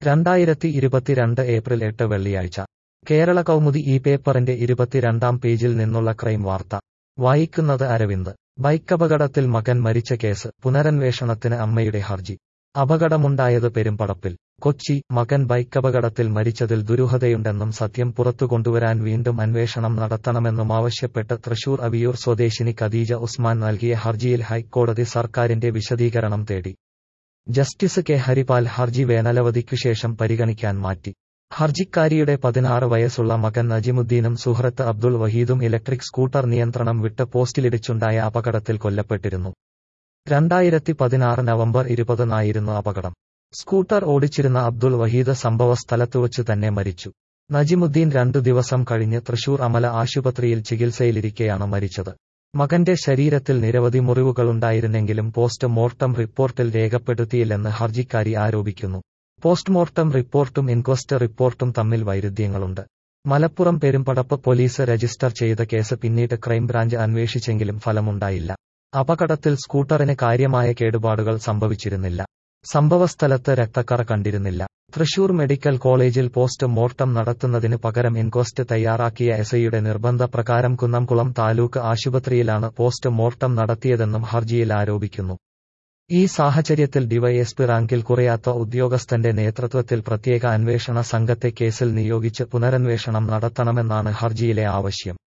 2022 April 8 വെള്ളിയാഴ്ച കേരള കൗമുദി ഈ പേപ്പറിന്റെ 22-ാം പേജിൽ നിന്നുള്ള ക്രൈം വാർത്ത വായിക്കുന്നത് അരവിന്ദ്. ബൈക്കപകടത്തിൽ മകൻ മരിച്ച കേസ് പുനരന്വേഷണത്തിന് അമ്മയുടെ ഹർജി. അപകടമുണ്ടായത് പെരുമ്പടപ്പിൽ. കൊച്ചി. മകൻ ബൈക്കപകടത്തിൽ മരിച്ചതിൽ ദുരൂഹതയുണ്ടെന്നും സത്യം പുറത്തുകൊണ്ടുവരാൻ വീണ്ടും അന്വേഷണം നടത്തണമെന്നുമാവശ്യപ്പെട്ട് തൃശൂർ അവിയൂർ സ്വദേശിനി ഖദീജ ഉസ്മാൻ നൽകിയ ഹർജിയിൽ ഹൈക്കോടതി സർക്കാരിന്റെ വിശദീകരണം തേടി. ജസ്റ്റിസ് കെ ഹരിപാൽ ഹർജി വേനലവധിക്കുശേഷം പരിഗണിക്കാൻ മാറ്റി. ഹർജിക്കാരിയുടെ 16 വയസ്സുള്ള മകൻ നജിമുദ്ദീനും സുഹൃത്ത് അബ്ദുൾ വഹീദും ഇലക്ട്രിക് സ്കൂട്ടർ നിയന്ത്രണം വിട്ട് പോസ്റ്റിലിടിച്ചുണ്ടായ അപകടത്തിൽ കൊല്ലപ്പെട്ടിരുന്നു. 2016 നവംബർ 20-നായിരുന്നു അപകടം. സ്കൂട്ടർ ഓടിച്ചിരുന്ന അബ്ദുൾ വഹീദ് സംഭവസ്ഥലത്തുവച്ചു തന്നെ മരിച്ചു. നജിമുദ്ദീൻ 2 ദിവസം കഴിഞ്ഞ് തൃശൂർ അമല ആശുപത്രിയിൽ ചികിത്സയിലിരിക്കെയാണ് മരിച്ചത്. മകന്റെ ശരീരത്തിൽ നിരവധി മുറിവുകളുണ്ടായിരുന്നെങ്കിലും പോസ്റ്റ് മോർട്ടം റിപ്പോർട്ടിൽ രേഖപ്പെടുത്തിയില്ലെന്ന് ഹർജിക്കാരി ആരോപിക്കുന്നു. പോസ്റ്റ്മോർട്ടം റിപ്പോർട്ടും ഇൻക്വസ്റ്റ് റിപ്പോർട്ടും തമ്മിൽ വൈരുദ്ധ്യങ്ങളുണ്ട്. മലപ്പുറം പെരുമ്പടപ്പ് പോലീസ് രജിസ്റ്റർ ചെയ്ത കേസ് പിന്നീട് ക്രൈംബ്രാഞ്ച് അന്വേഷിച്ചെങ്കിലും ഫലമുണ്ടായില്ല. അപകടത്തിൽ സ്കൂട്ടറിന് കാര്യമായ കേടുപാടുകൾ സംഭവിച്ചിരുന്നില്ല. സംഭവസ്ഥലത്ത് രക്തക്കറ കണ്ടിരുന്നില്ല. തൃശൂർ മെഡിക്കൽ കോളേജിൽ പോസ്റ്റ് മോർട്ടം നടത്തുന്നതിന് പകരം ഇൻക്വസ്റ്റ് തയ്യാറാക്കിയ എസ്ഐയുടെ നിർബന്ധപ്രകാരം കുന്നംകുളം താലൂക്ക് ആശുപത്രിയിലാണ് പോസ്റ്റ് മോർട്ടം നടത്തിയതെന്നും ഹർജിയിൽ ആരോപിക്കുന്നു. ഈ സാഹചര്യത്തിൽ ഡിവൈഎസ്പി റാങ്കിൽ കുറയാത്ത ഉദ്യോഗസ്ഥന്റെ നേതൃത്വത്തിൽ പ്രത്യേക അന്വേഷണ സംഘത്തെ കേസിൽ നിയോഗിച്ച് പുനരന്വേഷണം നടത്തണമെന്നാണ് ഹർജിയിലെ ആവശ്യം.